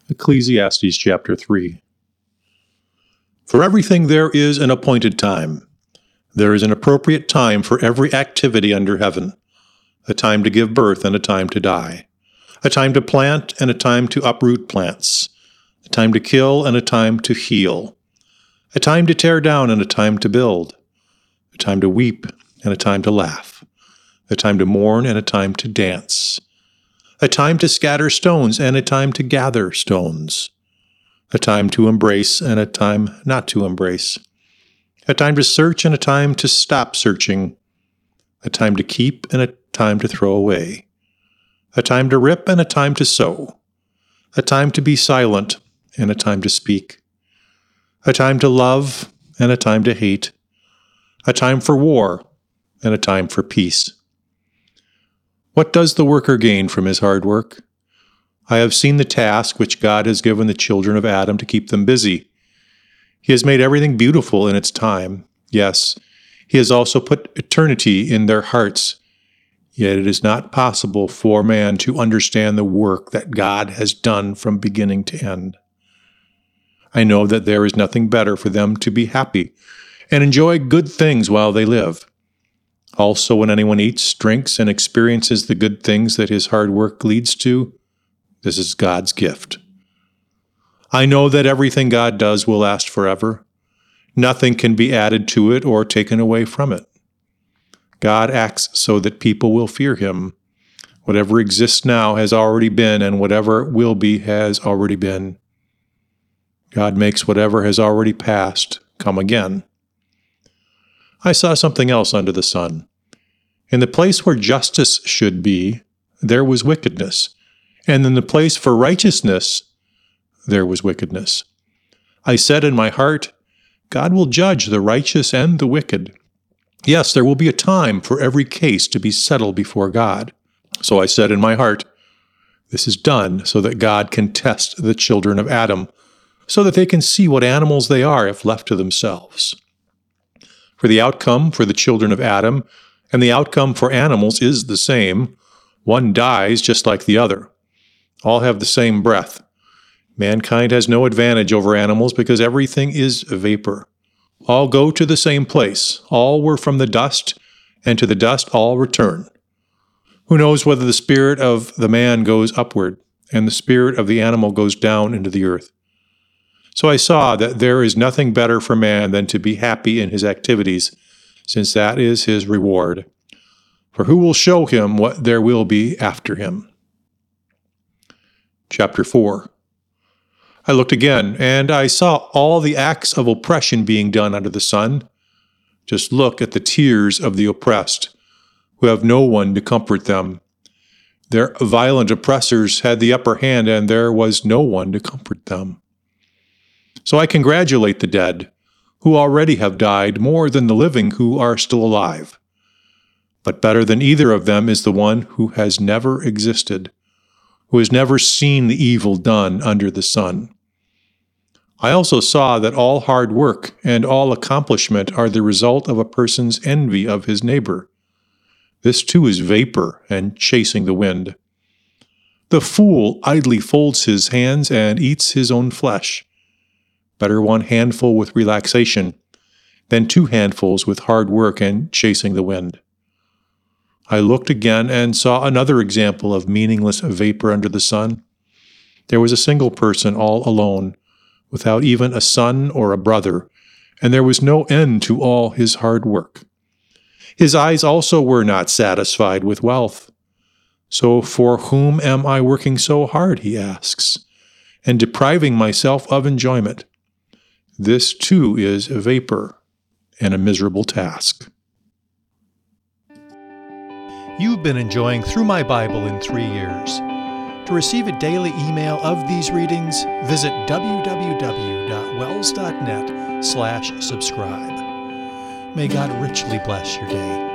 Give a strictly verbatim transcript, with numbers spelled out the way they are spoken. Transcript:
Ecclesiastes chapter three. For everything there is an appointed time. There is an appropriate time for every activity under heaven, a time to give birth and a time to die, a time to plant and a time to uproot plants, a time to kill and a time to heal, a time to tear down and a time to build, a time to weep and a time to laugh, a time to mourn and a time to dance, a time to scatter stones and a time to gather stones, a time to embrace and a time not to embrace, a time to search and a time to stop searching, a time to keep and a time to throw away, a time to rip and a time to sow, a time to be silent and a time to speak, a time to love and a time to hate, a time for war and a time for peace. What does the worker gain from his hard work? I have seen the task which God has given the children of Adam to keep them busy. He has made everything beautiful in its time. Yes, He has also put eternity in their hearts. Yet it is not possible for man to understand the work that God has done from beginning to end. I know that there is nothing better for them to be happy and enjoy good things while they live. Also, when anyone eats, drinks, and experiences the good things that his hard work leads to, this is God's gift. I know that everything God does will last forever. Nothing can be added to it or taken away from it. God acts so that people will fear Him. Whatever exists now has already been, and whatever will be has already been. God makes whatever has already passed come again. I saw something else under the sun. In the place where justice should be, there was wickedness, and in the place for righteousness, there was wickedness. I said in my heart, God will judge the righteous and the wicked. Yes, there will be a time for every case to be settled before God. So I said in my heart, this is done so that God can test the children of Adam, so that they can see what animals they are if left to themselves. For the outcome for the children of Adam and the outcome for animals is the same. One dies just like the other. All have the same breath. Mankind has no advantage over animals because everything is vapor. All go to the same place. All were from the dust, and to the dust all return. Who knows whether the spirit of the man goes upward, and the spirit of the animal goes down into the earth? So I saw that there is nothing better for man than to be happy in his activities, since that is his reward. For who will show him what there will be after him? Chapter four. I looked again, and I saw all the acts of oppression being done under the sun. Just look at the tears of the oppressed, who have no one to comfort them. Their violent oppressors had the upper hand, and there was no one to comfort them. So I congratulate the dead, who already have died, more than the living who are still alive. But better than either of them is the one who has never existed, who has never seen the evil done under the sun. I also saw that all hard work and all accomplishment are the result of a person's envy of his neighbor. This too is vapor and chasing the wind. The fool idly folds his hands and eats his own flesh. Better one handful with relaxation than two handfuls with hard work and chasing the wind. I looked again and saw another example of meaningless vapor under the sun. There was a single person all alone, without even a son or a brother, and there was no end to all his hard work. His eyes also were not satisfied with wealth. So for whom am I working so hard, he asks, and depriving myself of enjoyment? This too is a vapor and a miserable task. You've been enjoying Through My Bible in Three Years. To receive a daily email of these readings, visit w w w dot wells dot net slash subscribe. May God richly bless your day.